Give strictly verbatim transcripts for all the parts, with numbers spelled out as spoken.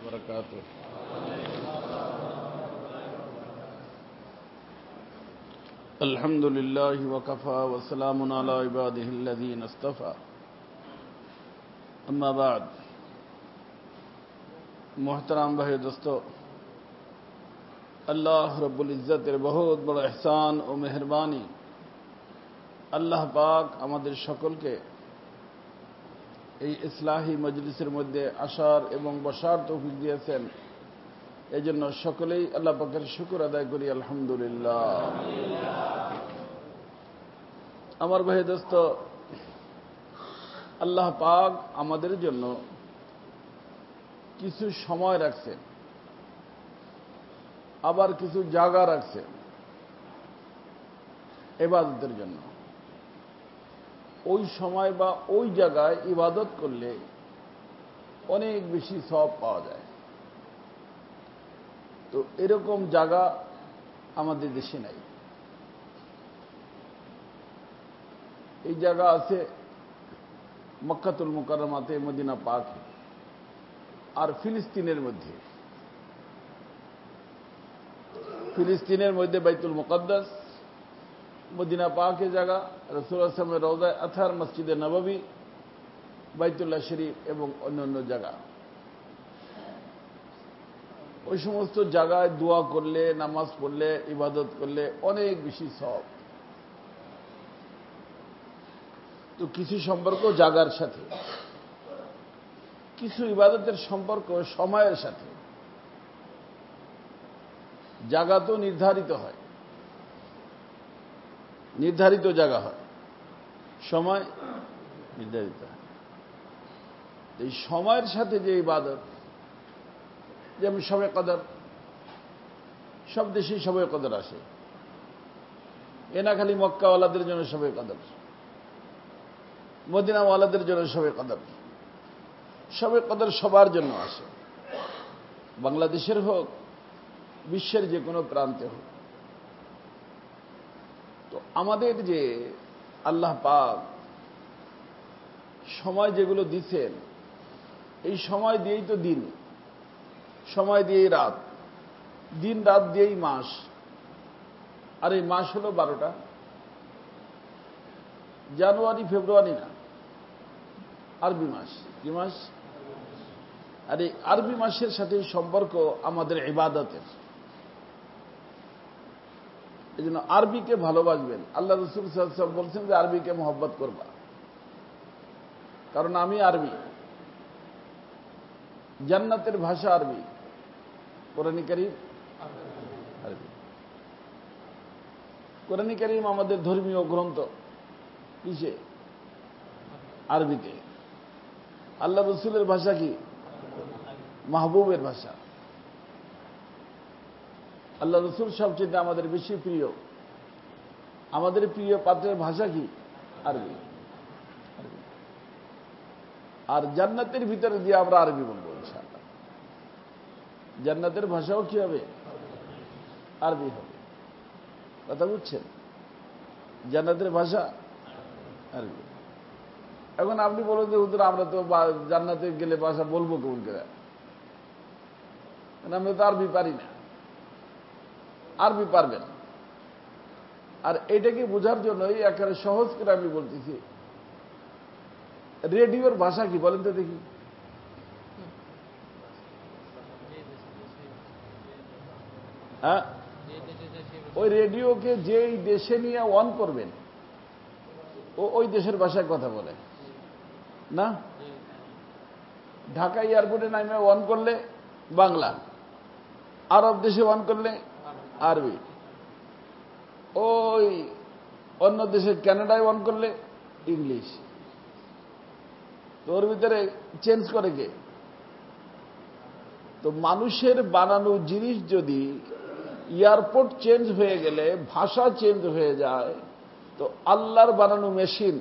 وبركاته. الحمد لله وكفى وسلام على عباده الذين اصطفى. اما بعد. मोहतराम भाई दोस्तों, अल्लाह रब्बुल इज्जतेर बहुत बड़ एहसान और मेहरबानी আল্লাহ পাক আমাদের সকলকে এই ইসলাহি মজলিসের মধ্যে আসার এবং বসার তৌফিক দিয়েছেন। এজন্য সকলেই আল্লাহ পাকের শুকর আদায় করি, আলহামদুলিল্লাহ। আমার ভাই দোস্ত, আল্লাহ পাক আমাদের জন্য কিছু সময় রাখছেন, আবার কিছু জায়গা রাখছেন ইবাদতের জন্য। ওই সময় বা ওই জায়গায় ইবাদত করলে অনেক বেশি সওয়াব পাওয়া যায়। তো এরকম জায়গা আমাদের দেশে নাই। এই জায়গা আছে মক্কাতুল মুকাররমাতে, মদিনা পাক আর ফিলিস্তিনের মধ্যে। ফিলিস্তিনের মধ্যে বাইতুল মুকদ্দাস, মদিনা পাকের জায়গা, রাসূলুল্লাহ সাল্লাল্লাহু আলাইহি ওয়াসাল্লামের রওজা আতহার, মসজিদে নববী, বাইতুল্লাহ শরীফ এবং অন্যান্য জায়গা। ওই সমস্ত জায়গায় দোয়া করলে, নামাজ পড়লে, ইবাদত করলে অনেক বেশি সওয়াব। তো কিছু সম্পর্ক জায়গার সাথে, কিছু ইবাদতের সম্পর্ক সময়ের সাথে। জায়গা তো নির্ধারিত হয়, নির্ধারিত জায়গা হয়, সময় নির্ধারিত হয়। এই সময়ের সাথে যে ইবাদত, যেমন শবে কদর, সব দেশেই শবে কদর আসে। এ না খালি মক্কাওয়ালাদের জন্য শবে কদর, মদিনাওয়ালাদের জন্য শবে কদর। শবে কদর সবার জন্য আসে, বাংলাদেশের হোক, বিশ্বের যে কোনো প্রান্তে হোক। তো আমাদের যে আল্লাহ পাক সময় যেগুলো দিচ্ছেন, এই সময় দিয়েই তো দিন, সময় দিয়েই রাত, দিন রাত দিয়েই মাস। আর এই মাস হলো বারোটা, জানুয়ারি ফেব্রুয়ারি না, আরবি মাস। কি মাস? আর এই আরবি মাসের সাথে সম্পর্ক আমাদের ইবাদতের। এই জন্য আরবিকে ভালোবাসবেন। আল্লাহ রাসূল সাল্লাল্লাহু আলাইহি ওয়াসাল্লাম বলছেন যে আরবিকে মহব্বত করবা, কারণ আমি আরবি। জান্নাতের ভাষা আরবি, কোরআনে কারীম আরবি। কোরআনে কারীম আমাদের ধর্মীয় গ্রন্থ কিসে? আরবিতে। আল্লাহ রাসূলের ভাষা কি? মাহবুবের ভাষা। আল্লাহ রাসূল সবচেয়ে আমাদের বেশি প্রিয়। আমাদের প্রিয় পাত্রের ভাষা কি? আরবি। আর জান্নাতের ভিতরে দিয়ে আমরা আরবি বলবো ইনশাআল্লাহ। জান্নাতের ভাষাও কি হবে? আরবি হবে। কথা বুঝছেন? জান্নাতের ভাষা আরবি। এখন আপনি বলুন যে হুজুর আমরা তো জান্নাতে গেলে ভাষা বলবো কেমন করে? আমরা তো আরবি পারি না। আরবি পারবেন। আর এটাকে বোঝার জন্যই একেবারে সহজ করে আমি বলতেছি, রেডিওর ভাষা কি বলেন তো দেখি? হ্যাঁ, ওই রেডিওকে যেই দেশে নিয়ে অন করবেন, ও ওই দেশের ভাষায় কথা বলে না। ঢাকা এয়ারপোর্টে নামে অন করলে বাংলা, আরব দেশে অন করলে আরবি, ওই অন্য দেশের কানাডায় অন করলে ইংলিশ। তো ওর ভিতরে চেঞ্জ করে কে? তো মানুষের বানানো জিনিস যদি এয়ারপোর্ট চেঞ্জ হয়ে গেলে ভাষা চেঞ্জ হয়ে যায়, তো আল্লাহর বানানো মেশিন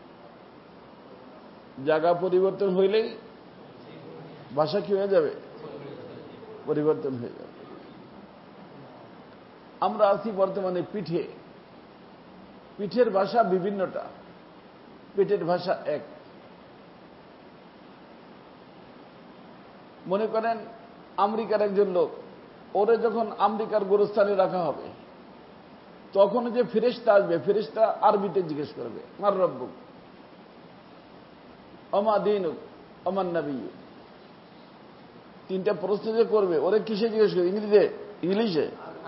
জায়গা পরিবর্তন হইলেই ভাষা কি হয়ে যাবে? পরিবর্তন হয়ে যাবে। আমরা আছি বর্তমানে পিঠে। পিঠের ভাষা বিভিন্নটা, পিঠের ভাষা এক। মনে করেন আমেরিকার একজন লোক, ওরে যখন আমেরিকার গোরস্থানে রাখা হবে তখন যে ফেরেশতা আসবে, ফেরেশতা আরবিতে জিজ্ঞেস করবে মার রব্বুক ওমা দীনুক ওমান নবিয়্যুক। তিনটা প্রশ্ন যে করবে, ওরে কিসে জিজ্ঞেস করবে? ইংরেজিতে, ইংলিশে,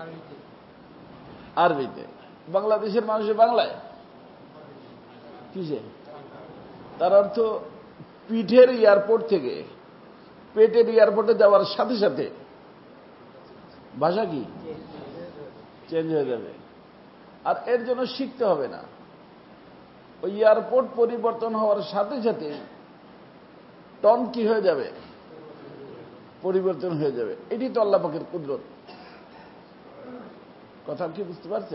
আরবিতে। বাংলাদেশের মানুষের বাংলায় কিসে? তার অর্থ পিঠের এয়ারপোর্ট থেকে পেটের এয়ারপোর্টে যাওয়ার সাথে সাথে ভাষা কি চেঞ্জ হয়ে যাবে। আর এর জন্য শিখতে হবে না, ওই এয়ারপোর্ট পরিবর্তন হওয়ার সাথে সাথে টন কি হয়ে যাবে? পরিবর্তন হয়ে যাবে। এটি তো আল্লাহ পাকের কুদরত। কথা কি বুঝতে পারছে?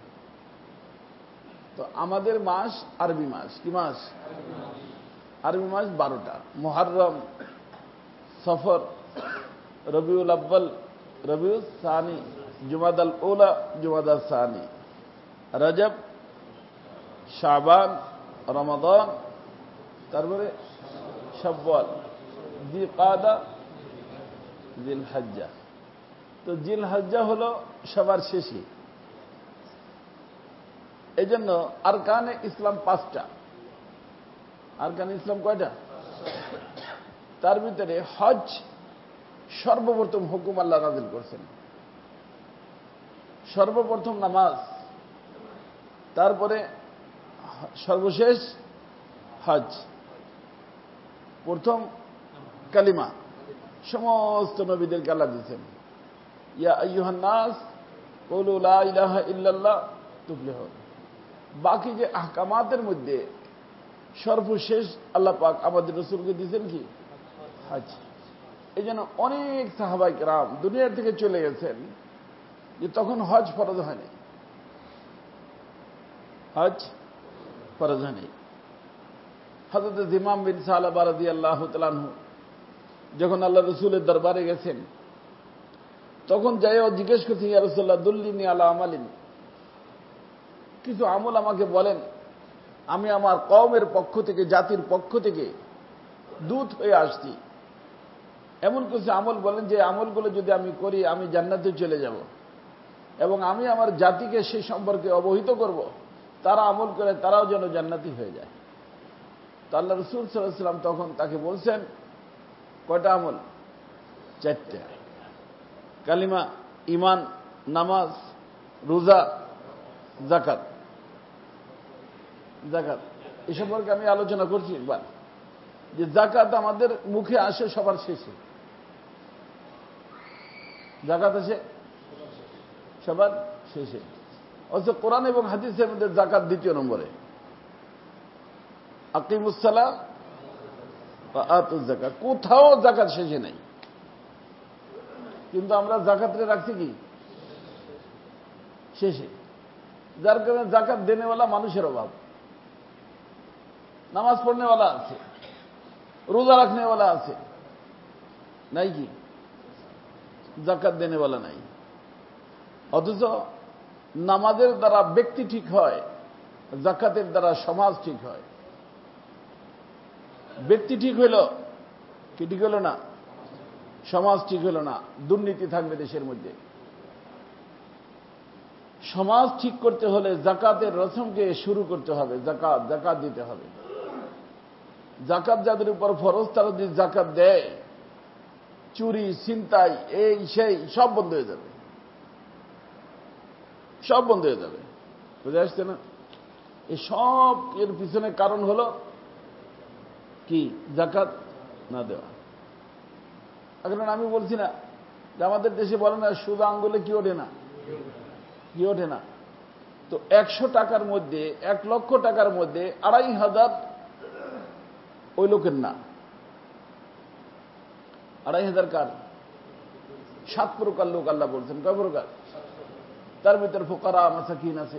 তো আমাদের মাস আরবি মাস, কি মাস? আরবি মাস বারোটা: মুহররম, সফর, রবিউল আব্বাল, রবিউল সানি, জুমাদাল উলা, জুমাদাল সানি, রজব, শাবান, রমাদান, তারপরে শাওয়াল, জিলকাদা, জিলহজ্জা। তো জিলহজ্জা হলো সবার শেষে। এই জন্য আরকানে ইসলাম পাঁচটা। আরকানে ইসলাম কয়টা? তার ভিতরে হজ সর্বপ্রথম হুকুম আল্লাহ নাযিল করছেন। সর্বপ্রথম নামাজ, তারপরে সর্বশেষ হজ, প্রথম কালিমা। সমস্ত নবীদেরকে আল্লাহ দিয়েছেন, ইয়া আইয়ুহান নাস কুলু লা ইলাহা ইল্লাল্লাহ তুফলিহুন। বাকি যে আহকামাতের মধ্যে সর্বশেষ আল্লাহ পাক আমাদের রাসূলকে দিয়েছেন কি? হজ। এই জন্য অনেক সাহাবায়ে কেরাম দুনিয়া থেকে চলে গেছেন যে তখন হজ ফরজ হয়নি, হজ ফরজ হয়নি। হযরত ইমাম বিন সালাবা রাদিয়াল্লাহু তাআলা আনহু যখন আল্লাহ রাসূলের দরবারে গেছেন তখন যাইও জিজ্ঞেস করছেন, ইয়া রাসূলুল্লাহ দুল্লিনি আলা আমালিন, কিছু আমল আমাকে বলেন, আমি আমার কওমের পক্ষ থেকে, জাতির পক্ষ থেকে দূত হয়ে আসছি। এমন কিছু আমল বলেন যে আমলগুলো যদি আমি করি আমি জান্নাতে চলে যাব, এবং আমি আমার জাতিকে সেই সম্পর্কে অবহিত করব, তারা আমল করে তারাও যেন জান্নাতি হয়ে যায়। তো আল্লাহ রাসূল সাল্লাল্লাহু আলাইহি ওয়াসাল্লাম তখন তাকে বলছেন, কয়টা আমল? চারটে: কালিমা, ঈমান, নামাজ, রোজা, যাকাত। যাকাত এই সম্পর্কে আমি আলোচনা করছি একবার, যে যাকাত আমাদের মুখে আসে সবার শেষে। যাকাত আসে সবার শেষে, অথচ কোরআন এবং হাদিসের মধ্যে যাকাত দ্বিতীয় নম্বরে। আকিমুস সালাহ ওয়া আতুজ যাকাত, কোথাও যাকাত শেষে নাই। কিন্তু আমরা যাকাতরে রাখছি কি শেষে, যার কারণে যাকাত দেনেওয়ালা মানুষের অভাব। নামাজ পড়নেওয়ালা আছে, রোজা রাখনেওয়ালা আছে, নাই কি? যাকাত দেনেওয়ালা নাই। অথচ নামাজের দ্বারা ব্যক্তি ঠিক হয়, যাকাতের দ্বারা সমাজ ঠিক হয়। ব্যক্তি ঠিক হইল কি ঠিক হইল না? সমাজ ঠিক হইল না, দুর্নীতি থাকবে দেশের মধ্যে। সমাজ ঠিক করতে হলে যাকাতের রসমকে শুরু করতে হবে, যাকাত যাকাত দিতে হবে। যাকাত যাদের উপর ফরজ তারা যদি যাকাত দেয়, চুরি, ছিনতাই, এই সেই সব বন্ধ হয়ে যাবে, সব বন্ধ হয়ে যাবে। বুঝে আসছে না? এই সব এর পিছনে কারণ হলো কি? যাকাত না দেওয়া। এখন আমি বলছি না যে আমাদের দেশে বলে না সোজা আঙ্গুলে কি ওঠে না, কি ওঠে না। তো একশো টাকার মধ্যে, এক লক্ষ টাকার মধ্যে আড়াই হাজার ওই লোকের না। আড়াই হাজার কার? সাত প্রকার লোক আল্লাহ বলছেন। কয় প্রকার? তার ভিতরে ফুকারা, মাসাকিন আছে,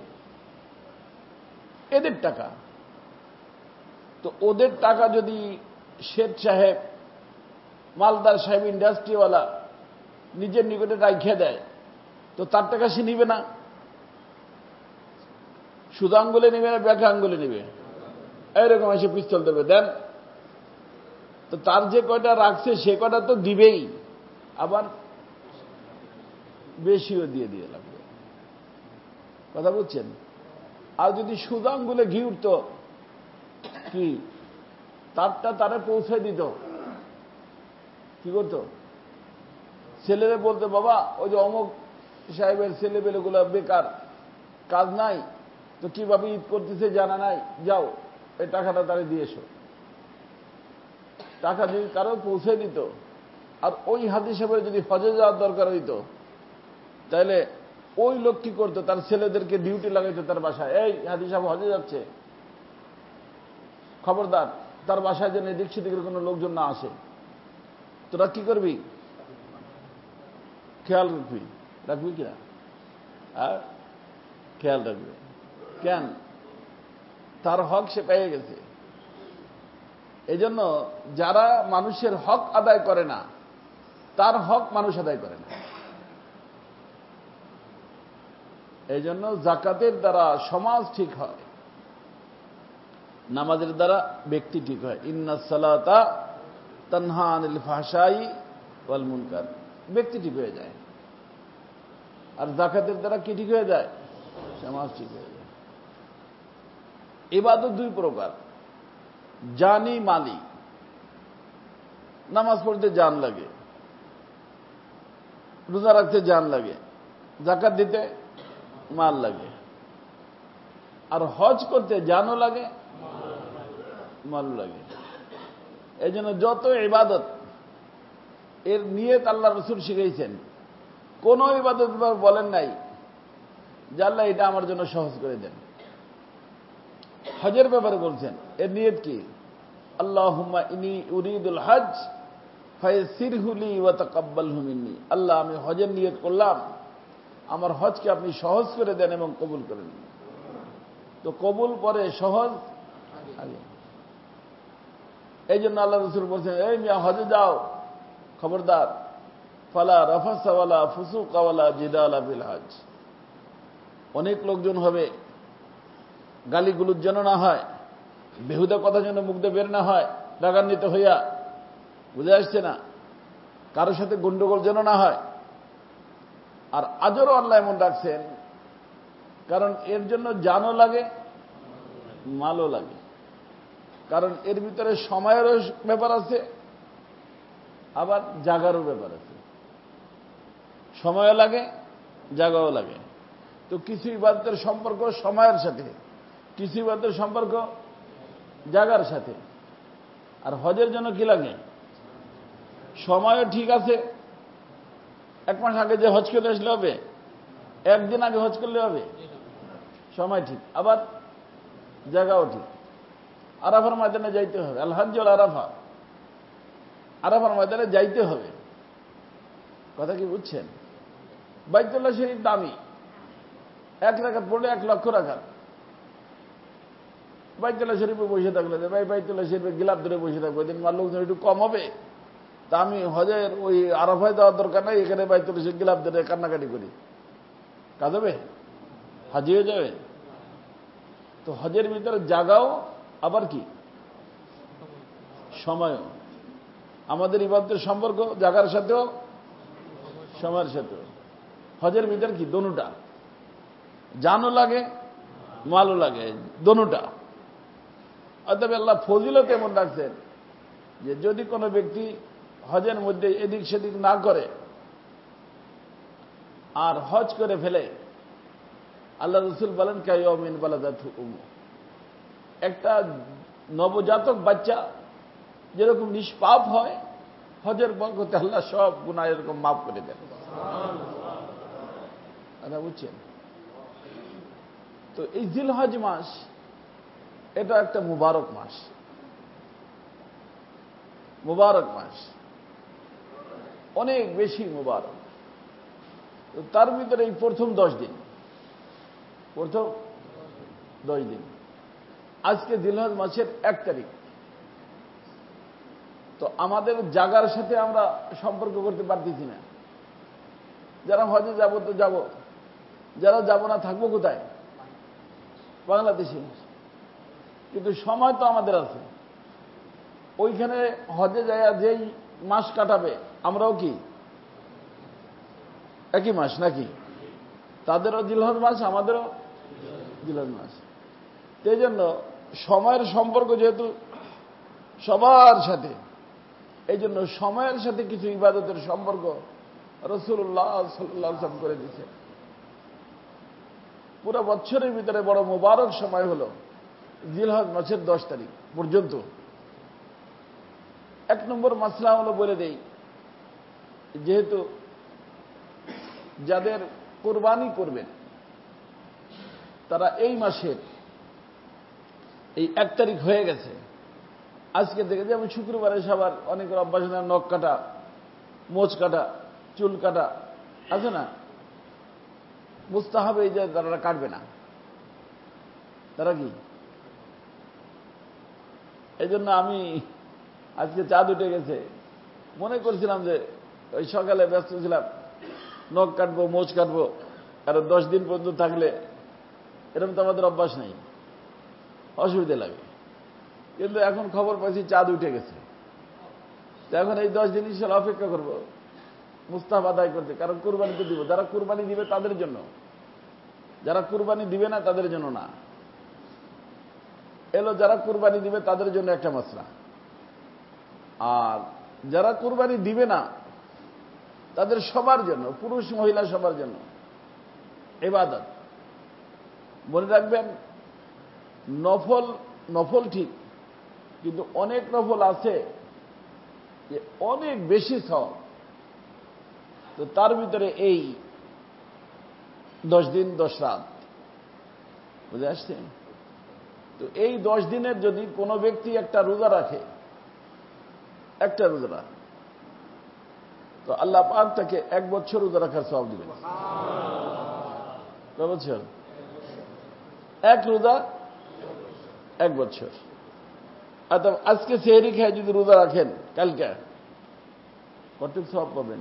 এদের টাকা। তো ওদের টাকা যদি শেঠ সাহেব, মালদার সাহেব, ইন্ডাস্ট্রিওয়ালা নিজের নিকটে রাইখে দেয়, তো তার টাকা সে নিবে না? সুদা আঙ্গুলে নিবে না ব্যাকা আঙ্গুলে নিবে? এইরকম এসে পিস্তল দেবে, দেন। তো তার যে কয়টা রাখছে সে কয়টা তো দিবেই, আবার বেশিও দিয়ে দিয়ে লাগবে। কথা বুঝছেন? আর যদি সুদ আঙ্গুলে ঘি উঠত, কি তারটা তারে পৌঁছে দিত, কি করতো? ছেলেরে বলতো, বাবা ওই যে অমুক সাহেবের ছেলে পেলেগুলো বেকার, কাজ নাই, তো কিভাবে ঈদ করতেছে জানা নাই, যাও এই টাকাটা তারে দিয়ে এসো। টাকা যদি কারো পৌঁছে দিত, আর ওই হাত হিসাবে যদি হজে যাওয়ার দরকার হইত, তাহলে ওই লোক কি করতো? তার ছেলেদেরকে ডিউটি লাগাইতো তার বাসায়, এই হাদি সাহেব হজে যাচ্ছে, খবরদার তার বাসায় যেন এদিক সেদিকের কোনো লোকজন না আসে। তোরা কি করবি? খেয়াল রাখবি, রাখবি কিনা? আর খেয়াল রাখবে। কেন? তার হক সে পেয়ে গেছে। এই জন্য যারা মানুষের হক আদায় করে না, তার হক মানুষ আদায় করে না। এই জন্য জাকাতের দ্বারা সমাজ ঠিক হয়, নামাজের দ্বারা ব্যক্তি ঠিক হয়। ইন্নাস সালাতা তানহা আনিল ফাহশাই ওয়াল মুনকার, ব্যক্তি ঠিক হয়ে যায়। আর জাকাতের দ্বারা কি ঠিক হয়ে যায়? সমাজ ঠিক হয়ে যায়। ইবাদত দুই প্রকার, জানি মালি। নামাজ পড়তে জান লাগে, রোজা রাখতে জান লাগে, জাকাত দিতে মাল লাগে। আর হজ করতে জানও লাগে, মাল লাগে। এই জন্য যত ইবাদত, এর নিয়ত আল্লাহ রসুল শিখাইছেন। কোন ইবাদত বলেন নাই যে আল্লাহ এটা আমার জন্য সহজ করে দেন। হজের ব্যাপারে বলছেন, এর নিয়ত কি? আল্লাহুম্মা ইনি উরিদুল হজ ফায়াসসিরহু লি ওয়া তাকাব্বালহু মিন্নি। আল্লাহ, আমি হজের নিয়ত করলাম, আমার হজকে আপনি সহজ করে দেন এবং কবুল করে নিন। তো কবুল পরে, সহজ আগে। এই জন্য আল্লাহ রাসূল বলছেন, এই মিয়া হজে যাও, খবরদার, ফালা রাফাসা ওয়ালা ফুসুকা ওয়ালা জিদালা ফিল হজ। অনেক লোকজন হবে, গালিগুলোর যেন না হয়, বেহুদা কথা যেন মুখ দিয়ে বের না হয় রাগান্বিত হইয়া, বুঝে আসছে না? কারোর সাথে গন্ডগোল যেন না হয়। আর আজরও আল্লাহ এমন রাখছেন, কারণ এর জন্য জানও লাগে, মালও লাগে। কারণ এর ভিতরে সময়েরও ব্যাপার আছে, আবার জাগারও ব্যাপার আছে। সময়ও লাগে, জাগাও লাগে। তো কিছু ইবাদতের সম্পর্ক সময়ের সাথে, কিছু ইবাদতের সম্পর্ক জাগার সাথে। আর হজের জন্য কি লাগে? সময়ও ঠিক আছে, এক মাস আগে যে হজ করে আসলে হবে, একদিন আগে হজ করলে হবে, সময় ঠিক, আবার জায়গাও ঠিক। আরাফার ময়দানে যাইতে হবে, আল হজ্জ ওয়াল আরাফা, আরাফার ময়দানে যাইতে হবে। কথা কি বুঝছেন? বাইতুল্লাহ শরীফ দামি, এক রাকাত পড়লে এক লক্ষ রাকাত। বাইতুল্লাহ শরীফে বসে থাকলে ভাই বাইতুল্লাহ শরীফে গিলাপ ধরে বসে থাকবো, ওই দিন মার লোকজন একটু কম হবে, তা আমি হজের ওই আরাফায় যাওয়ার দরকার নাই, এখানে বাইতুল্লাহ শরীফ গিলাপ ধরে কান্নাকাটি করি, কাজ হবে? হাজি হয়ে যাবে? তো হজের ভিতরে জাগাও, আবার কি সময়ও। আমাদের ইবাদতের সম্পর্ক জাগার সাথেও সময়ের সাথেও। হজের ভিতরে কি দোনোটা, জানও লাগে, মালও লাগে, দোনোটা। অতএব আল্লাহ ফজিলত এমন রাখছেন যে যদি কোনো ব্যক্তি হজের মধ্যে এদিক সেদিক না করে আর হজ করে ফেলে, আল্লাহ রসুল বলেন কাইয়মিন বালাদাতহু উম্মু, একটা নবজাতক বাচ্চা যেরকম নিষ্পাপ হয়, হজের বরকতে আল্লাহ সব গুনাহ এরকম মাফ করে দেন। কথা বুঝছেন? তো এই জিলহজ মাস, এটা একটা মুবারক মাস, মুবারক মাস, অনেক বেশি মুবারক। তো তার ভিতরে এই প্রথম দশ দিন, প্রথম দশ দিন, আজকে জিলহজ মাসের এক তারিখ। তো আমাদের জাগার সাথে আমরা সম্পর্ক করতে পারতেছি না। যারা হজে যাব তো যাব, যারা যাব না থাকবো কোথায়? বাংলাদেশে। কিন্তু সময় তো আমাদের আছে। ওইখানে হজে যায় যেই মাস কাটাবে, আমরাও কি একই মাস নাকি? তাদেরও জিলহজ মাস, আমাদেরও জিলহজ মাস। এই জন্য সময়ের সম্পর্ক যেহেতু সবার সাথে, এই জন্য সময়ের সাথে কিছু ইবাদতের সম্পর্ক রাসূলুল্লাহ সাল্লাল্লাহু আলাইহি ওয়াসাল্লাম করে দিয়েছেন। পুরো বছরের ভিতরে বড় মোবারক সময় হল জিলহজ মাসের দশ তারিখ পর্যন্ত। এক নম্বর মাসলা হলো বলে দেই, যেহেতু যাদের কোরবানি করবেন তারা এই মাসের এই এক তারিখ হয়ে গেছে আজকে থেকে, যেমন শুক্রবারে সবার অনেকের অভ্যাস না, নখ কাটা, মোচ কাটা, চুল কাটা আছে না, মুস্তাহাব এই যে তারা কাটবে না, তারা কি এই জন্য আমি আজকে চাঁদ উঠে গেছে, মনে করছিলাম যে ওই সকালে ব্যস্ত ছিলাম, নখ কাটবো, মোচ কাটবো, আর দশ দিন পর্যন্ত থাকলে এরকম তো আমাদের অভ্যাস নেই, অসুবিধা লাগে। কিন্তু এখন খবর পাইছি চাঁদ উঠে গেছে, তো এখন এই দশ দিন ইনশাআল্লাহ অপেক্ষা করব মুস্তাহাব আদায় করতে, কারণ কুরবানিতে দিব। যারা কুরবানি দিবে তাদের জন্য, যারা কুরবানি দিবে না তাদের জন্য না। এলো যারা কুরবানি দিবে তাদের জন্য একটা মাসলা, আর যারা কুরবানি দিবে না তাদের সবার জন্য, পুরুষ মহিলা সবার জন্য ইবাদত। মনে রাখবেন, নফল নফল ঠিক, কিন্তু অনেক নফল আছে যে অনেক বেশি সওয়াব। তো তার ভিতরে এই দশ দিন দশ রাত বুঝে আসছে। তো এই দশ দিনের যদি কোনো ব্যক্তি একটা রোজা রাখে, একটা রোজা, তো আল্লাহ পাক তাকে এক বছর রোজা রাখার সওয়াব দিবেন। কয় বছর? এক রোজা এক বছর। অর্থাৎ আজকে সেহরি খেয়ে যদি রোজা রাখেন, কালকে কতটুকু সওয়াব পাবেন?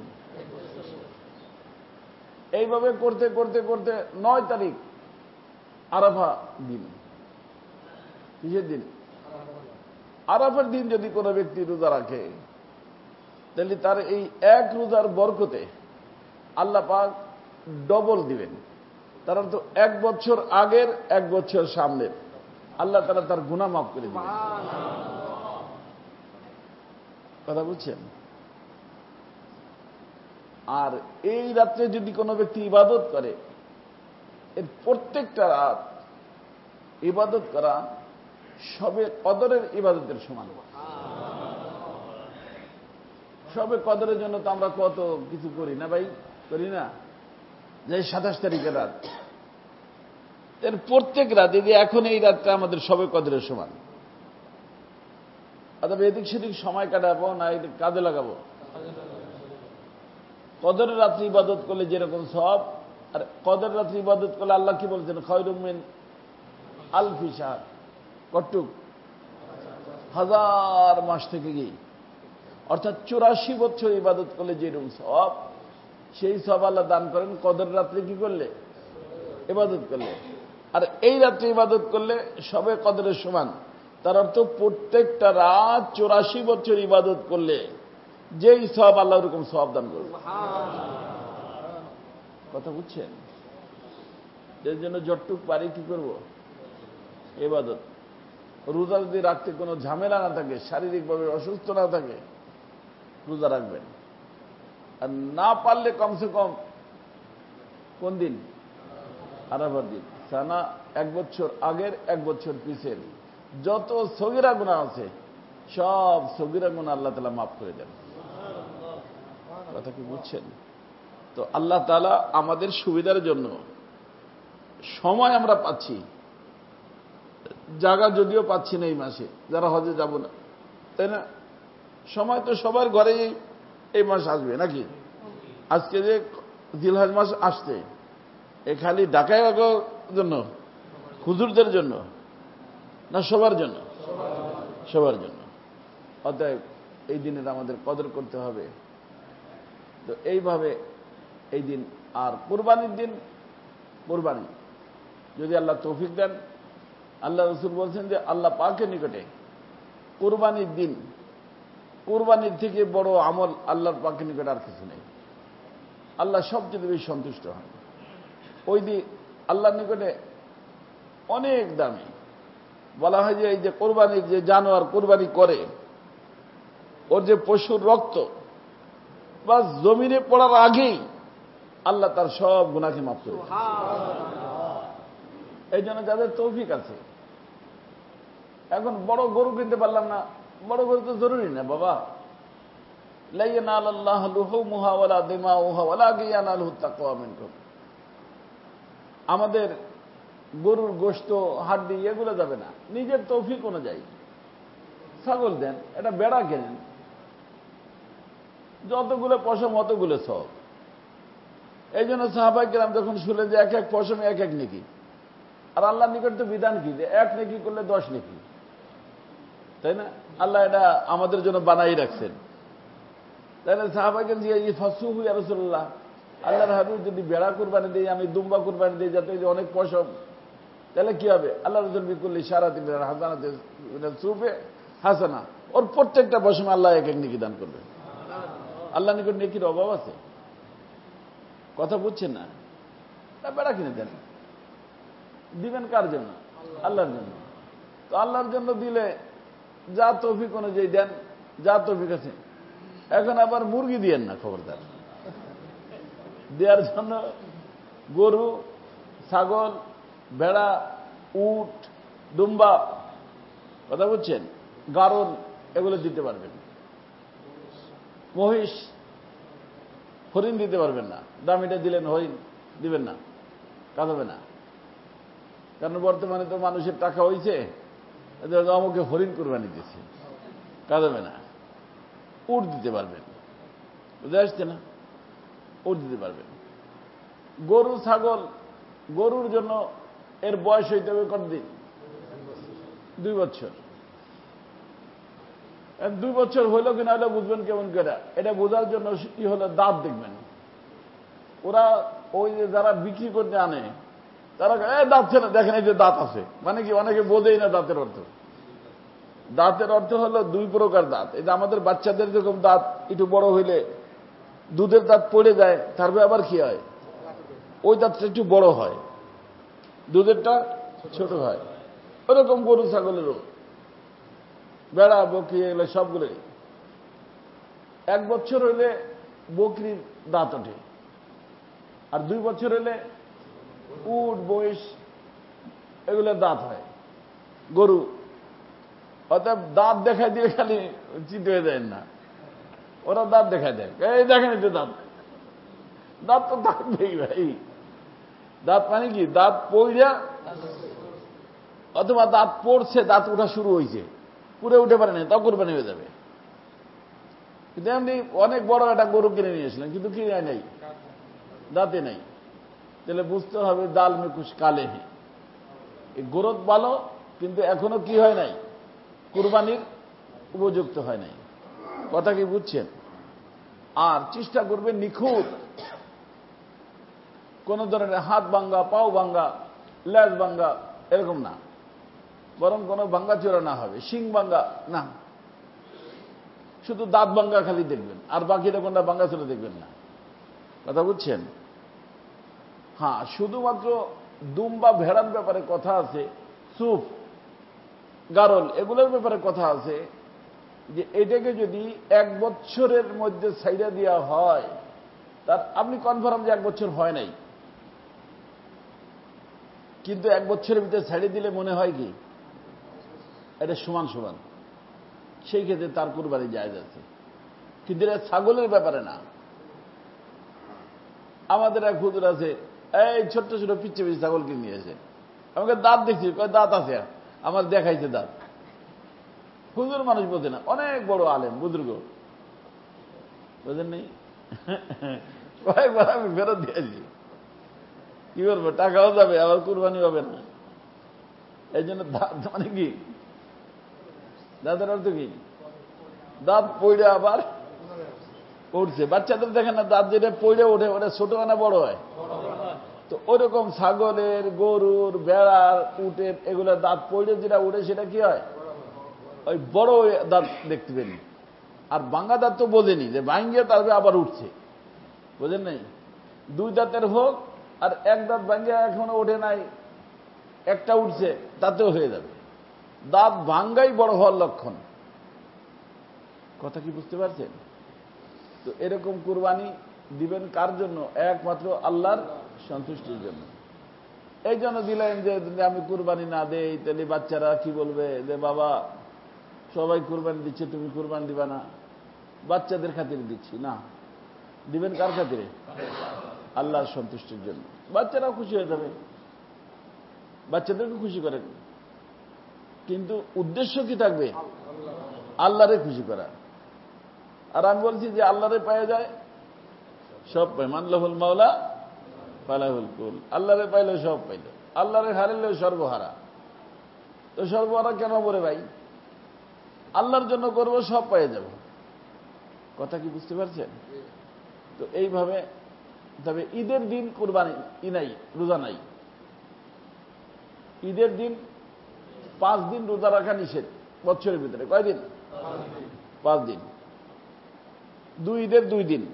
এইভাবে করতে করতে করতে নয় তারিখ আরাফা দিন। কিসের দিন? আরাফার দিন যদি কোনো ব্যক্তি রোজা রাখে, তাহলে তার এই এক রোজার বরকতে আল্লাহ পাক ডবল দিবেন। তার তো এক বছর আগের, এক বছর সামনের আল্লাহ তাআলা তার গুনাহ মাফ করে দিবেন। কথা বুঝছেন? আর এই রাত্রে যদি কোনো ব্যক্তি ইবাদত করে, এর প্রত্যেকটা রাত ইবাদত করা সবে কদরের ইবাদতের সমান। সবে কদরের জন্য তো আমরা কত কিছু করি না ভাই, করি না? যে সাতাশ তারিখের রাত, এর প্রত্যেক রাতে যে এখন এই রাতটা আমাদের সবে কদরের সমান। অথবা এদিক সেদিক সময় কাটাবো না, এদিক কাজে লাগাবো। কদরের রাত্রি ইবাদত করলে যেরকম সব, আর কদরের রাত্রি ইবাদত করলে আল্লাহ কি বলছেন? খায়রুম মিন আলফি শাহর, কটুক হাজার মাস থেকে গিয়ে, অর্থাৎ চুরাশি বছর ইবাদত করলে যেরকম সব, সেই সব আল্লাহ দান করেন কদর রাত্রে কি করলে? ইবাদত করলে। আর এই রাত্রে ইবাদত করলে সবে কদরের সমান। তার অর্থ প্রত্যেকটা রাত চুরাশি বছর ইবাদত করলে যেই সব আল্লাহ ওরকম সব দান করবে। কথা বুঝছেন? এর জন্য যতটুক পারি কি করব? ইবাদত। রোজা যদি রাখতে কোনো ঝামেলা না থাকে, শারীরিকভাবে অসুস্থ না থাকে, রোজা রাখবেন। আর না পারলে কমসে কম কোন দিন? আরাফার দিন। সানা এক বছর আগের, এক বছর পিছের যত সগীরা গুনাহ আছে সব সগীরা গুনাহ আল্লাহ তাআলা মাফ করে দেন। কথা কি বুঝছেন? তো আল্লাহ তাআলা আমাদের সুবিধার জন্য সময় আমরা পাচ্ছি, জায়গা যদিও পাচ্ছি না এই মাসে, যারা হজে যাব না, তাই না? সময় তো সবার ঘরে এই মাস আসবে নাকি? আজকে যে জিলহজ মাস আসছে, এ খালি ঢাকায় জন্য, হুজুরদের জন্য না সবার জন্য? সবার জন্য। অতএব এই দিনের আমাদের কদর করতে হবে। তো এইভাবে এই দিন, আর কুরবানির দিন, কুরবানি যদি আল্লাহ তৌফিক দেন, আল্লাহ রাসূল বলছেন যে আল্লাহ পাকের নিকটে কুরবানির দিন, কুরবানির থেকে বড় আমল আল্লাহর পাকের নিকটে আর কিছু নেই। আল্লাহ সবচেয়ে বেশি সন্তুষ্ট হন। ওই দিন আল্লাহর নিকটে অনেক দামি। বলা হয় যে এই যে কোরবানির যে জানোয়ার কোরবানি করে, ওর যে পশুর রক্ত বা জমিনে পড়ার আগেই আল্লাহ তার সব গুনাহকে মাফ করে দেন। এই জন্য যাদের তৌফিক আছে, এখন বড় গরু কিনতে পারলাম না, বড় গরু তো জরুরি না বাবা। লা ইয়ানালাল্লাহু লুহুমুহা ওয়ালা দিমাউহা ওয়ালাকিন ইয়ানালুহু তাকওয়া মিনকুম। আমাদের গরুর গোশত হাড্ডি এগুলো যাবে না, নিজের তৌফিক অনুযায়ী। ছাগল দেন, এটা বেড়া কেনেন, যতগুলো পশম অতগুলো সব। এই জন্য সাহাবায়ে কেরাম যখন শুনলেন যে এক এক পশমে এক এক নেকি, আর আল্লাহর নিকট তো বিধান কি যে এক নেকি করলে দশ নেকি, তাই না? আল্লাহ এটা আমাদের জন্য বানাই রাখছেন। তাহলে সাহাবায়ে কেরাম জিজ্ঞাসা করলেন ফাসুহু ইয়া রাসূলুল্লাহ, আল্লাহর হাবিব যদি বেড়া কুরবানি দেই, আমি দুম্বা কুরবানি দেই, যাতে অনেক পশম, তাহলে কি হবে? আল্লাহ রাসূল বিকুল্লি শারাতি মিনাল হাসানাতি মিনাল সুফে হাসানা, ওর প্রত্যেকটা পশমে আল্লাহ এক এক নেকি দান করবে। আল্লাহর নিকট নেকির অভাব আছে? কথা বুঝছেন না? তা বেড়া কিনে দেন, দিবেন কার জন্য? আল্লাহর জন্য। তো আল্লাহর জন্য দিলে যা তৌফিক অনুযায়ী দেন, যা তৌফিক আছে। এখন আবার মুরগি দিয়েন না, খবরদার। দেওয়ার জন্য গরু, ছাগল, ভেড়া, উট, দুম্বা, কথা বুঝছেন, গারল, এগুলো দিতে পারবেন। মহিষ, হরিণ দিতে পারবেন না। দামিটা দিলেন, হরিণ দিবেন না, কাজ হবে না। কারণ বর্তমানে তো মানুষের টাকা হয়েছে, আমাকে হরিণ কুরবানি দিয়েছে, কাজ হবে না। উট দিতে পারবেন, বুঝে আসছে না? উট দিতে পারবেন। গরু, ছাগল, গরুর জন্য এর বয়স হইতে হবে কতদিন? দুই বছর। দুই বছর হইল কিনা এটা বুঝবেন কেমন করে? এটা বোঝার জন্য কি হলো, দাঁত দেখবেন। ওরা ওই যে যারা বিক্রি করতে আনে, তারা দাঁত ছিল, দেখেন এই যে দাঁত আছে, মানে কি অনেকে বোঝেই না দাঁতের অর্থ। দাঁতের অর্থ হলো দুই প্রকার দাঁত। এই যে আমাদের বাচ্চাদের যেরকম দাঁত একটু বড় হইলে দুধের দাঁত পড়ে যায়, তারপরে আবার কি হয়, ওই দাঁতটা একটু বড় হয়, দুধেরটা ছোট হয়। ওরকম গরু ছাগলেরও, বেড়া, বকরি, এগুলো সবগুলোই এক বছর হইলে বকরির দাঁত ওঠে, আর দুই বছর হইলে উট, মহিষ, এগুলোর দাঁত হয়। গরু অর্থাৎ দাঁত দেখাই দিয়ে খালি চিন্তা হয়ে যায় না, ওরা দাঁত দেখায় দেয়, এই দেখেন এই যে দাঁত, দাঁত তো থাকবেই ভাই। দাঁত মানে কি? দাঁত পড়িয়া অথবা দাঁত পড়ছে, দাঁত ওঠা শুরু হয়েছে, পুরে উঠে পারে না, তা কুরবানি হয়ে যাবে। কিন্তু এমনি অনেক বড় একটা গরু কিনে নিয়েছিলেন, কিন্তু কিনে নেই, দাঁতে নেই, তাহলে বুঝতে হবে দাল মে কুছ কালে হে। এই গোরত ভালো, কিন্তু এখনো কি হয় নাই, কুরবানির উপযুক্ত হয় নাই। কথা কি বুঝছেন? আর চেষ্টা করবেন নিখুঁত, কোন ধরনের হাত ভাঙ্গা, পাও ভাঙ্গা, লেজ ভাঙ্গা এরকম না, বরং কোন ভাঙ্গা চোরা না হবে, শিং ভাঙ্গা না, শুধু দাঁত ভাঙ্গা খালি দেখবেন, আর বাকিটা কোনটা ভাঙ্গা চোরা দেখবেন না। কথা বুঝছেন? হ্যাঁ, শুধুমাত্র দুম্বা, ভেড়ার ব্যাপারে কথা আছে, সুফ, গারল, এগুলোর ব্যাপারে কথা আছে যে এটাকে যদি এক বছরের মধ্যে ছাইড়া দেওয়া হয়, তার আপনি কনফার্ম যে এক বছর হয় নাই, কিন্তু এক বছরের ভিতরে ছাড়িয়ে দিলে মনে হয় কি এটা সমান সমান, সেই ক্ষেত্রে তার কুরবানি জায়েজ আছে। কিন্তু এটা ছাগলের ব্যাপারে না। আমাদের এক হুজুর আছে, এই ছোট্ট ছোট পিচ্ছে পিচ্ছে ছাগল কিনে নিয়েছে, আমাকে দাঁত দেখছি, দাঁত আছে, আমার দেখাইছে দাঁত। হুজুর মানুষ বোঝে না, অনেক বড় আলেম বুজুর্গ, বোঝেন নেই, কয়েকবার আমি ফেরত দিয়েছি, কি করবো, টাকাও যাবে, আবার কুরবানি হবে না। এই জন্য দাঁত মানে কি, দাঁতের অর্থ কি, দাঁত পড়ে আবার উঠছে। বাচ্চাদের দেখেন না, দাঁত যেটা পড়ে ওঠে ওটা ছোট না বড় হয়, তো ওরকম ছাগলের, গরুর, বেড়ার, উটের এগুলো দাঁত পড়ে যেটা উঠে সেটা কি হয়, ওই বড় দাঁত দেখতে পেনি। আর ভাঙ্গা দাঁত তো বোঝেনি যে ভাঙ্গিয়ে তারপরে আবার উঠছে, বোঝেন নাই, দুই দাঁতের হোক আর এক দাঁত ভাঙ্গা এখনো ওঠে নাই, একটা উঠছে, তাতেও হয়ে যাবে। দাঁত ভাঙ্গাই বড় হওয়ার লক্ষণ। কথা কি বুঝতে পারছেন? তো এরকম কুরবানি দিবেন কার জন্য? একমাত্র আল্লাহর সন্তুষ্টির জন্য। এই জন্য দিলেন যে আমি কুরবানি না দেই তাহলে বাচ্চারা কি বলবে যে বাবা সবাই কুরবানি দিচ্ছে, তুমি কুরবানি দিবা না। বাচ্চাদের খাতিরে দিচ্ছি না, দিবেন কার খাতিরে? আল্লাহর সন্তুষ্টির জন্য। বাচ্চারাও খুশি হয়ে যাবে, বাচ্চাদেরকে খুশি করেন, কিন্তু উদ্দেশ্য কি থাকবে? আল্লাহরে খুশি করা। আর আমি বলছি যে আল্লাহরে পাওয়া যায় সব পায়। মানলাহুল মাওলা ফালাহুল কুল। আল্লাহরে পাইলে সব পাইল, আল্লাহরে হারাইলেও সর্বহারা। তো সর্বহারা কেন বলে ভাই? আল্লাহর জন্য করবো, সব পেয়ে যাব। কথা কি বুঝতে পারছেন? তো এইভাবে, তবে ঈদের দিন কুরবানি ই নাই, রোজা নাই। ঈদের দিন পাঁচ দিন রোজা রাখা নিষেধ বছরের ভিতরে। কয়দিন? পাঁচ দিন। দুই ঈদের দুই দিন,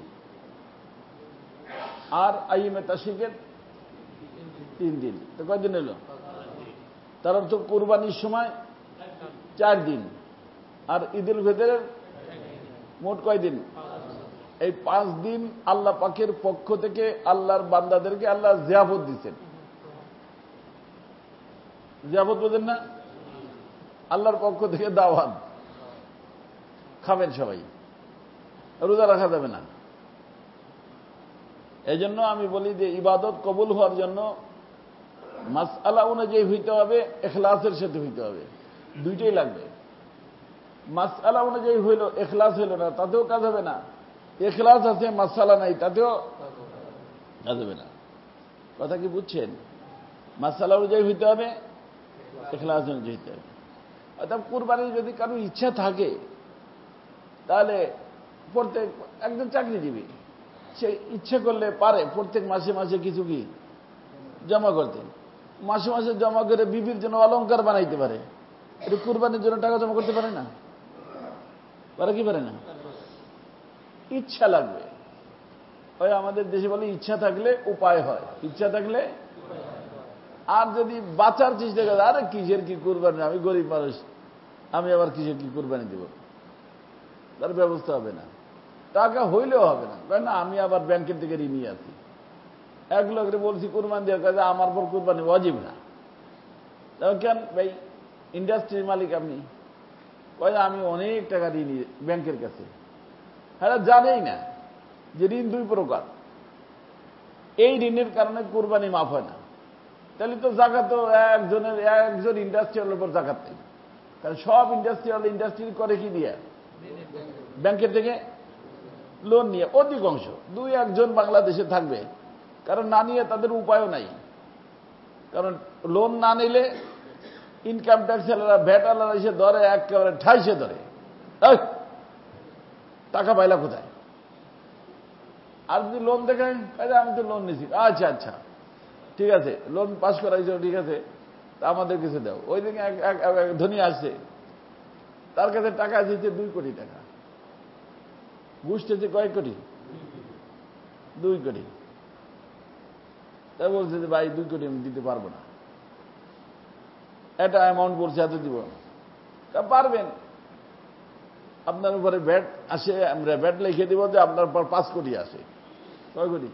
আর আইয়ুমে তাশরিকের তিন দিন। তো কয়দিন এলো? তার অর্থ কুরবানির সময় চার দিন, আর ঈদুল ফিতরের মোট কয়দিন? এই পাঁচ দিন আল্লাহ পাকের পক্ষ থেকে আল্লাহর বান্দাদেরকে আল্লাহ জিয়াফত দিচ্ছেন। জিয়াফত বোঝেন না? আল্লাহর পক্ষ থেকে দাওয়াত, খাবেন সবাই, রোজা রাখা যাবে না। এই জন্য আমি বলি যে ইবাদত কবুল হওয়ার জন্য মাসআলা অনুযায়ী হইতে হবে, ইখলাসের সাথে হইতে হবে, দুইটাই লাগবে। মাসআলা অনুযায়ী হইল, ইখলাস হইল না, তাতেও কাজ হবে না। ইখলাস আছে, মাসআলা নাই, তাতেও কাজ হবে না। কথা কি বুঝছেন? মাসআলা অনুযায়ী হইতে হবে, ইখলাস অনুযায়ী হইতে হবে। অর্থাৎ কুরবানির যদি কারো ইচ্ছা থাকে, তাহলে প্রত্যেক একজন চাকরিজীবী সে ইচ্ছে করলে পারে প্রত্যেক মাসে মাসে কিছু কি জমা করতে। মাসে মাসে জমা করে বিবির জন্য অলংকার বানাইতে পারে। এটা কুরবানির জন্য টাকা জমা করতে পারে না? পারে কি পারে না? ইচ্ছা লাগবে। ওই আমাদের দেশে বলে ইচ্ছা থাকলে উপায় হয়, ইচ্ছা থাকলে। আর যদি বাঁচার চেষ্টা করে, আরে কিসের কি কুরবানি, আমি গরিব মানুষ, আমি আবার কিসের কি কুরবানি দেব, তার ব্যবস্থা হবে না। টাকা হইলেও হবে না, তাই না? আমি আবার ব্যাংকের থেকে ঋণ নিয়ে আসি। এক লোকের বলছি কুরবানি দেওয়ার কাজে, আমার পর কুরবানি ওয়াজিব না। কেন ভাই? ইন্ডাস্ট্রির মালিক আপনি, কয় আমি অনেক টাকা ঋণ ব্যাংকের কাছে। হ্যাঁ, জানেই না যে ঋণ দুই প্রকার। এই ঋণের কারণে কুরবানি মাফ হয় না। তাহলে তো জাকাত একজনের, একজন ইন্ডাস্ট্রিয়ালের উপর জাকাত নেই। কারণ সব ইন্ডাস্ট্রিয়াল ইন্ডাস্ট্রি করে কি দিয়ে? ব্যাংকের থেকে লোন নিয়ে। অধিকাংশ দুই একজন বাংলাদেশে থাকবে, কারণ না নিয়ে তাদের উপায়ও নাই। কারণ লোন না নিলে ইনকাম ট্যাক্স আলাদা, ভ্যাট আলাদা এসে ধরে, একেবারে ঠাইসে ধরে, টাকা পাইলা কোথায়? আর যদি লোন দেখায়, আমি তো লোন নিয়েছি, আচ্ছা আচ্ছা ঠিক আছে, লোন পাস করাইছো, ঠিক আছে, তা আমাদের কাছে দাও। ওই দিকে ধনী আসছে, তার কাছে টাকা দিচ্ছে দুই কোটি টাকা, বুঝতেছে কয়েক কোটি? দুই কোটি। তাই বলছে যে ভাই দুই কোটি আমি দিতে পারবো না, এটা অ্যামাউন্ট বলছে এত দিব। তা পারবেন, আপনার উপরে ব্যাট আসে, আমরা ব্যাট লিখে দিব যে আপনার পর পাঁচ কোটি আসে। কয় কোটি?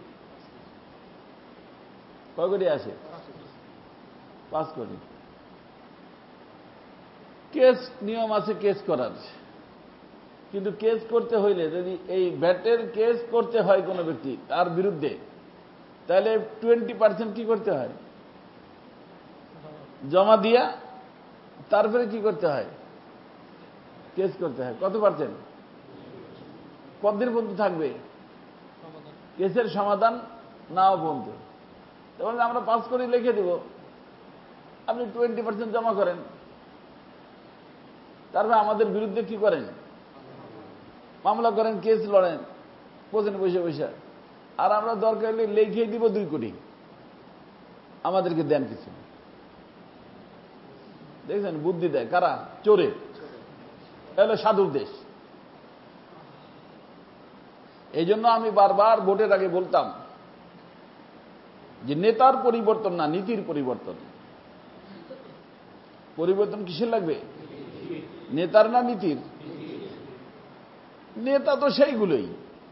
কয় কোটি আসে? পাঁচ কোটি। কেস নিয়ম আছে কেস করার, কিন্তু কেস করতে হইলে যদি এই ব্যাটের কেস করতে হয় কোনো ব্যক্তি তার বিরুদ্ধে, তাহলে টোয়েন্টি পার্সেন্ট কি করতে হয়? জমা দিয়া তারপরে কি করতে হয়? কেস করতে হয়। কত পার্সেন্ট? কতদিন পর্যন্ত থাকবে কেসের সমাধান নাও পর্যন্ত? তখন আমরা পাস করে লিখে দেব, আপনি টোয়েন্টি পার্সেন্ট জমা করেন, তারপরে আমাদের বিরুদ্ধে কি করেন? মামলা করেন, কেস লড়েন, বোঝেন বসে বসে। আর আমরা দরকার হলে লিখে দিব দুই কোটি, আমাদেরকে দেন কিছু। দেখছেন বুদ্ধি দেয় কারা? চোরে। তাহলে সাধুর দেশ। এই জন্য আমি বারবার ভোটের আগে বলতাম যে নেতার পরিবর্তন না, নীতির পরিবর্তন। পরিবর্তন কিসের লাগবে? নেতার না নীতির? নেতা তো সেইগুলোই।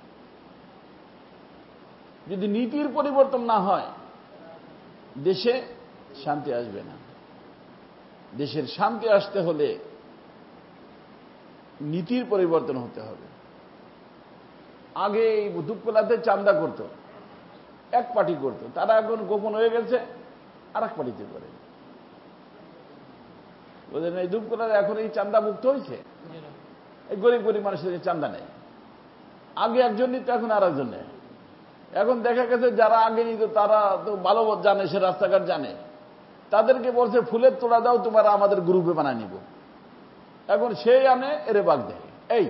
যদি নীতির পরিবর্তন না হয় দেশে শান্তি আসবে না। দেশের শান্তি আসতে হলে নীতির পরিবর্তন হতে হবে। আগে এই দুপকলাতে চাঁদা করত, এক পার্টি করত, তারা এখন গোপন হয়ে গেছে আর এক পার্টিতে করে। বুঝলেন? এই দুপকলাতে এখন এই চাঁদা মুক্ত হয়েছে, এই গরিব গরিব মানুষের চাঁদা নেই। আগে একজন নিত, এখন আর একজন নেই। এখন দেখা গেছে যারা আগে নিত তারা তো ভালো জানে, সে রাস্তাঘাট জানে, তাদেরকে বলছে ফুলের তোড়া দাও, তোমার আমাদের গ্রুপে বানায় নিব। এখন সেই আনে, এরে বাগ দেয়। এই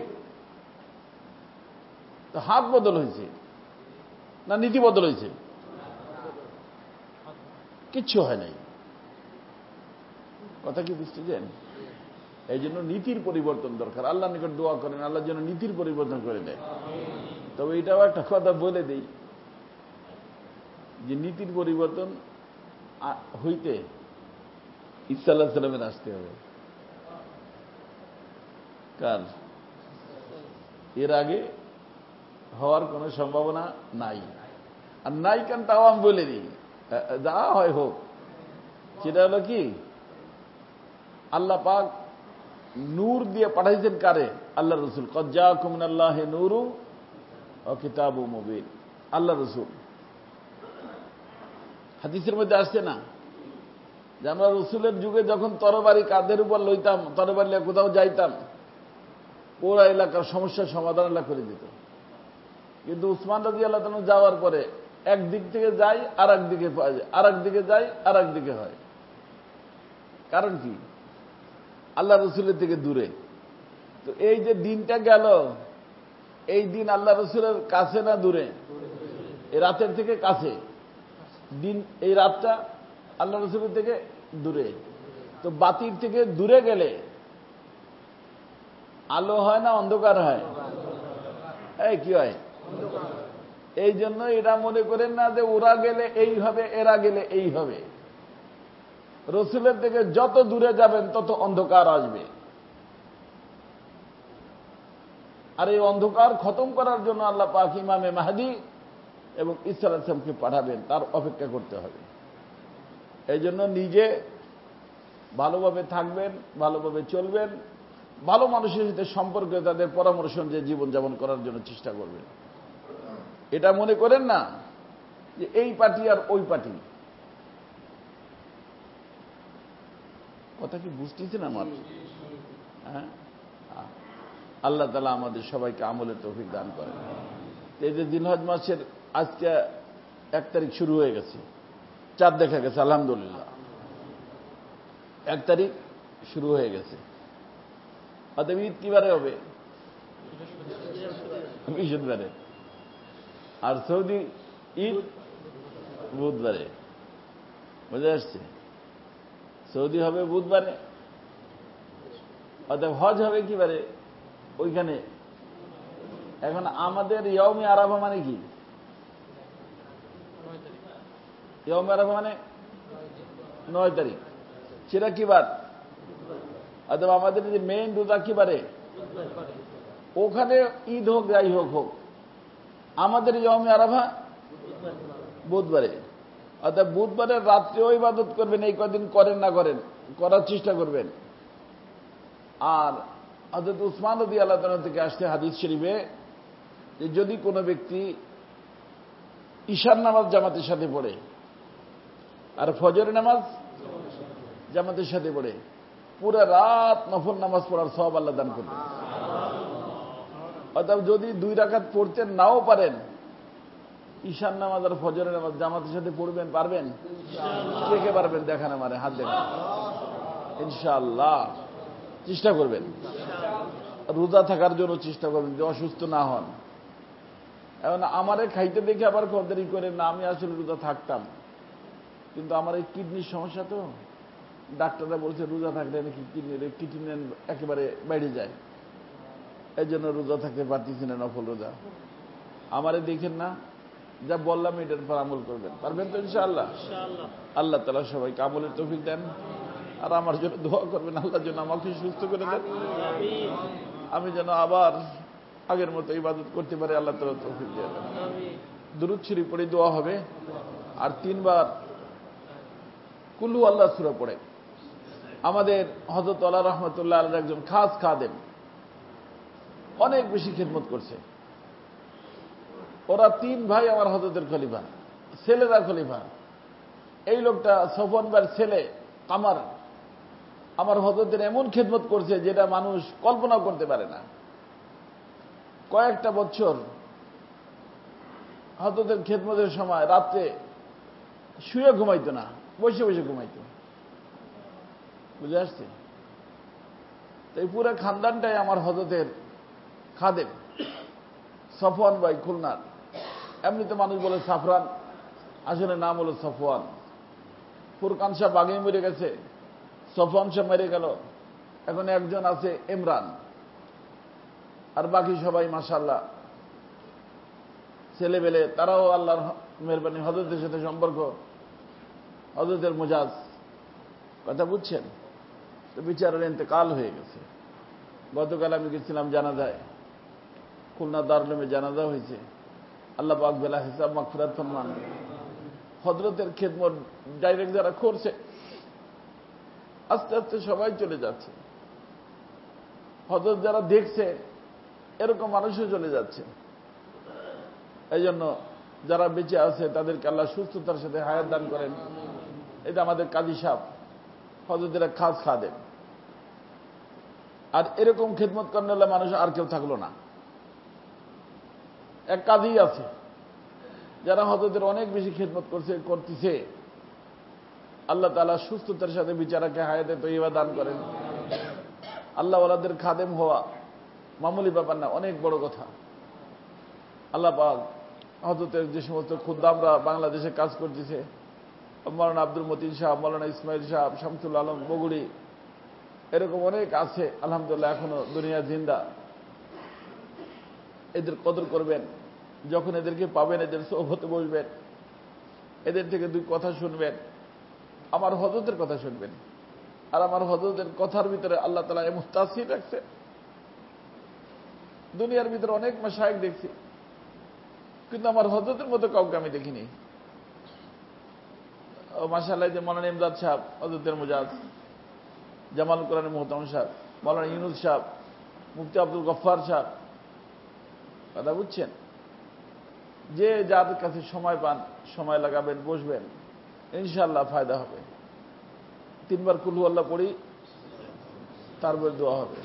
তো হাত বদল হয়েছে না নীতি বদল হয়েছে? কিচ্ছু হয় নাই। কথা কি বুঝতেছেন? এই জন্য নীতির পরিবর্তন দরকার। আল্লাহ নিকট দোয়া করেন আল্লাহর জন্য নীতির পরিবর্তন করে দেয়। তবে এটাও একটা কথা বলে দেই যে নীতির পরিবর্তন হইতে ঈসা আলাইহিস সালামের আসতে হবে। কার? এর আগে হওয়ার কোনো সম্ভাবনা নাই। আর নাই কেন তাও আমি বলে দিই, যা হয় হোক। সেটা হলো কি, আল্লাহ পাক নূর দিয়ে পাঠাইছেন কারে? আল্লাহ রসুল। কদ জাআকুম মিনাল্লাহি নূরুন ওয়া কিতাবুম মুবিন। আল্লাহ রসুল। হাদিসের মধ্যে আসছে না যে আমরা রসুলের যুগে যখন তরবারি কাঁধের উপর লইতাম, তরবারি নিয়ে কোথাও যাইতাম, পুরা এলাকার সমস্যার সমাধান আল্লাহ করে দিত। কিন্তু উসমান রাদিয়াল্লাহু তাআলা যাওয়ার পরে একদিক থেকে যাই আর একদিকে পাওয়া যায়, আর একদিকে যাই আর একদিকে হয়। কারণ কি? আল্লাহ রসুলের থেকে দূরে। তো এই যে দিনটা গেল, এই দিন আল্লাহ রসুলের কাছে না দূরে? এই রাতের থেকে কাছে। দিন, এই রাতটা আল্লাহ রসুলের থেকে দূরে। তো বাতির থেকে দূরে গেলে আলো হয় না অন্ধকার হয়? এই কি হয়? এই জন্য এরা মনে করেন না যে ওরা গেলে এই হবে, এরা গেলে এই হবে। রসুলের থেকে যত দূরে যাবেন তত অন্ধকার আসবে। আর এই অন্ধকার খতম করার জন্য আল্লাহ পাক ইমামে মাহদী এবং ঈসা আলাইহিস সালামকে পাঠাবেন, তার অপেক্ষা করতে হবে। এই জন্য নিজে ভালোভাবে থাকবেন, ভালোভাবে চলবেন, ভালো মানুষের সাথে সম্পর্কে তাদের পরামর্শ অনুযায়ী জীবনযাপন করার জন্য চেষ্টা করবেন। এটা মনে করেন না যে এই পার্টি আর ওই পার্টি। কথা কি বুঝতেছেন আমার? হ্যাঁ, আল্লাহ তাআলা আমাদের সবাইকে আমলের তৌফিক দান করেন। এই যে জিলহজ মাসের আজকে এক তারিখ শুরু হয়ে গেছে, চাঁদ দেখা গেছে আলহামদুলিল্লাহ। এক তারিখ শুরু হয়ে গেছে। অতএব ঈদ কিবারে হবে? বৃহস্পতিবারে। আর সৌদি ঈদ বুধবারে। বুঝে আসছে? সৌদি হবে বুধবারে, অতএব হজ হবে কিবারে? ওইখানে। এখন আমাদের ইয়ৌমে আরাফা মানে কি? ইয়ৌমে আরাফা মানে নয় তারিখ। সেটা কি বার? অথবা আমাদের যে মেইন রোজা কি বারে? ওখানে ঈদ হোক যাই হোক হোক, আমাদের ইয়ৌমে আরাফা বুধবারে। অর্থাৎ বুধবারের রাত্রেও ইবাদত করবেন, এই কদিন করেন না করেন, করার চেষ্টা করবেন। আর হযরত উসমান রাদিয়াল্লাহু তাআলা থেকে আসছে হাদিস শরীফে যে যদি কোনো ব্যক্তি ঈশার নামাজ জামাতের সাথে পড়ে আর ফজরের নামাজ জামাতের সাথে পড়ে, পুরো রাত নফল নামাজ পড়ার সওয়াব আল্লাহ দান করবেন। অর্থাৎ যদি দুই রাকাত পড়তে নাও পারেন, ঈশার নামাজ আর ফজরের নামাজ জামাতের সাথে পড়বেন, পারবেন? কে কে পারবেন? দেখান আমারে, হাত দেখান। ইনশাআল্লাহ চেষ্টা করবেন, রোজা থাকার জন্য চেষ্টা করবেন, যে অসুস্থ না হন। এখন আমারে খাইতে দেখে আবার কদরি করে না, আমি আসলে রোজা থাকতাম, কিন্তু আমার এই কিডনির সমস্যা, তো ডাক্তাররা বলছে রোজা থাকলে নাকি কিডনির কিডনি একেবারে বেড়ে যায়, এই জন্য রোজা থাকতে পারতেছি না, নফল রোজা। আমারে দেখেন না যা বললাম এটার উপর আমল করবেন, পারবেন তো ইনশাআল্লাহ? আল্লাহ তাআলা সবাইকে আমলের তৌফিক দেন। আর আমার জন্য দোয়া করবেন, আল্লাহ যেন আমাকে সুস্থ করে দেন, আমি যেন আবার আগের মতো ইবাদত করতে পারি, আল্লাহ তাআলা তৌফিক দিয়ে দেন। দুরূদ শরীফ পড়ে দোয়া হবে, আর তিনবার কুল্লু আল্লাহ সূরা পড়ে। আমাদের হযরত আলা রাহমাতুল্লাহ আলাইহি একজন খাস খাদেম, অনেক বেশি খিদমত করছে। ওরা তিন ভাই আমার হযরতের খলিফা, ছেলেরা খলিফা। এই লোকটা সফওয়ান ভাইয়ের ছেলে কামার আমার হযরতের এমন খিদমত করছে যেটা মানুষ কল্পনা করতে পারে না। কয়েকটা বছর হযরতের খিদমতের সময় রাত্রে শুয়ে ঘুমাইতো না, বসে বসে ঘুমাইতো। বুঝে আসছে? এই পুরো খানদানটাই আমার হযরতের খাদেম। সফওয়ান ভাই খুলনার, এমনিতে মানুষ বলে সাফরান, আসলে নাম হলো সফওয়ান। ফুরকান সাহেব আগেই মরে গেছে, সফওয়ান সাহেব মেরে গেল, এখন একজন আছে ইমরান, আর বাকি সবাই মাশাআল্লাহ ছেলেবেলে, তারাও আল্লাহর মেহরবানি হযরতের সাথে সম্পর্ক, হযরতের মুজাজ। কথা বুঝছেন? তো বিচারের ইন্তেকাল হয়ে গেছে। গতকাল আমি গেছিলাম জানাজায়, খুলনা দারুল উলুমে জানাজা হয়েছে। আল্লাহ পাক বেলা হিসাব মাগফিরাত ফরমান। হযরতের খিদমত ডাইরেক্ট যারা করছে, আস্তে আস্তে সবাই চলে যাচ্ছে। হযরত যারা দেখছে এরকম মানুষও চলে যাচ্ছে। এই জন্য যারা বেঁচে আছে তাদেরকে আল্লাহ সুস্থতার সাথে হায়াত দান করেন। এটা আমাদের কাজী সাহেব, হযরতের এক খাস খাদেম। আর এরকম খিদমত করলে মানুষ আর কেউ থাকলো না। এক কাজী আছে যারা হযরতের অনেক বেশি খিদমত করছে, করতেছে। আল্লাহ তাআলা সুস্থতার সাথে বিচারাকে হায়াতে তৈয়বা দান করেন। আল্লাহ ওয়ালাদের খাদেম হওয়া মামুলি ব্যাপার না, অনেক বড় কথা। আল্লাহ পাক হযরতের যে সমস্ত খুদ্দামরা বাংলাদেশে কাজ করতেছে, মাওলানা আব্দুল মতিন সাহেব, মাওলানা ইসমাইল সাহেব, শামসুল আলম বগুড়ি, এরকম অনেক আছে আলহামদুলিল্লাহ, এখনো দুনিয়া জিন্দা। এদের কদর করবেন, যখন এদেরকে পাবেন এদের সোহবতে বসবেন, এদের থেকে দুই কথা শুনবেন, আমার হযরতের কথা শুনবেন। আর আমার হযরতের কথার ভিতরে আল্লাহ তাআলা এমন তাসির রাখছে, দুনিয়ার ভিতরে অনেক মাশায়েখ দেখছি, কিন্তু আমার হযরতের মতো কাউকে আমি দেখিনি। মাশাআল্লাহ, যে মাওলানা ইমদাদ সাহেব, হযরতের মুজাজ, জামাল কোরআন মুহতারাম সাহেব, মাওলানা ইউনুস সাহেব, মুফতি আব্দুল গফফার সাহেব। কথা বুঝছেন? যে যার কাছে সময় পান, সময় লাগাবেন, বসবেন, ইনশাআল্লাহ ফায়দা হবে। তিনবার কুল হু আল্লাহ পড়ি, তারপর দোয়া হবে।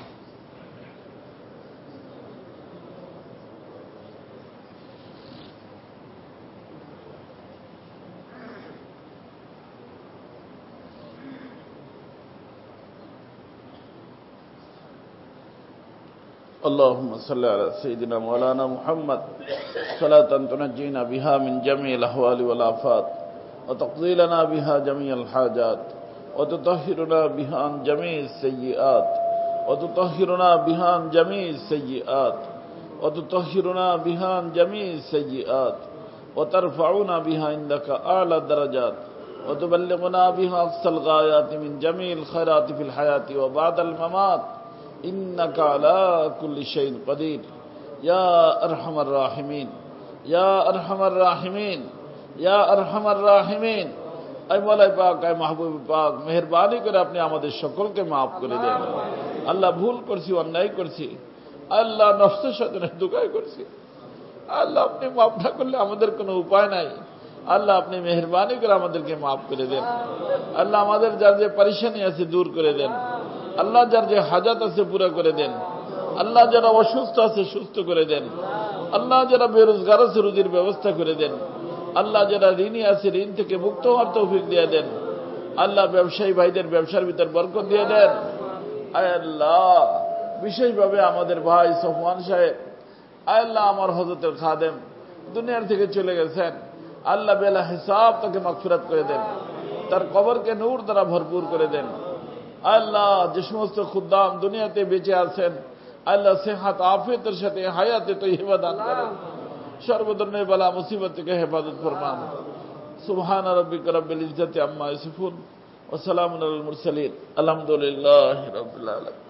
اللهم صل على سيدنا مولانا محمد صلاة تنجينا بها من جميع الأهوال والآفات وتقضي لنا بها جميع الحاجات وتطهرنا بها عن جميع السيئات وتطهرنا بها عن جميع السيئات وتطهرنا بها عن جميع السيئات وترفعنا بها عندك أعلى الدرجات وتبلغنا بها أقصى الغايات من جميع الخيرات في الحياة وبعد الممات إنك على كل شيء قدير يا أرحم الراحمين يا أرحم الراحمين يا أرحم الراحمين। আই মওলাই পাক, আই মাহবুব পাক, মেহেরবানি করে আপনি আমাদের সকলকে মাফ করে দেন। আল্লাহ ভুল করছি, অন্যায় করছি, আল্লাহ নফসের সাথে ধোঁকা করছি, আল্লাহ আপনি মাফ না করলে আমাদের কোনো উপায় নাই। আল্লাহ আপনি মেহেরবানি করে আমাদেরকে মাফ করে দেন। আল্লাহ আমাদের যার যে পরেশানি আছে দূর করে দেন। আল্লাহ যার যে হাজাত আছে পুরো করে দেন। আল্লাহ যারা অসুস্থ আছে সুস্থ করে দেন। আল্লাহ যারা বেরোজগার আছে রুজির ব্যবস্থা করে দেন। আল্লাহ যারা ঋণী আছে ঋণ থেকে মুক্ত হওয়ার তৌফিক দিয়ে দেন। আল্লাহ ব্যবসায়ী ভাইদের ব্যবসার ভিতর বরকত দিয়ে দেন। আয় আল্লাহ, বিশেষভাবে আমাদের ভাই সফওয়ান সাহেব, আয় আল্লাহ আমার হযরতের খাদেম দুনিয়ার থেকে চলে গেছেন, আল্লাহ বেলা হিসাব তাকে মাগফিরাত করে দেন, তার কবরকে নূর দ্বারা ভরপুর করে দেন। আল্লাহ যে সমস্ত খুদ্দাম দুনিয়াতে বেঁচে আছেন, আল্লাহ সেহাত আফিয়তের সাথে হায়াতে তৈয়বা দান করেন। সর্বধরনের বালা মুসিবত থেকে হেফাজত ফরমান। সুবহান রাব্বিকা রাব্বিল ইজ্জাতি আম্মা ইয়াসিফুন ওয়া সালামুন আলাল মুরসালিন আলহামদুলিল্লাহি রাব্বিল আলামিন।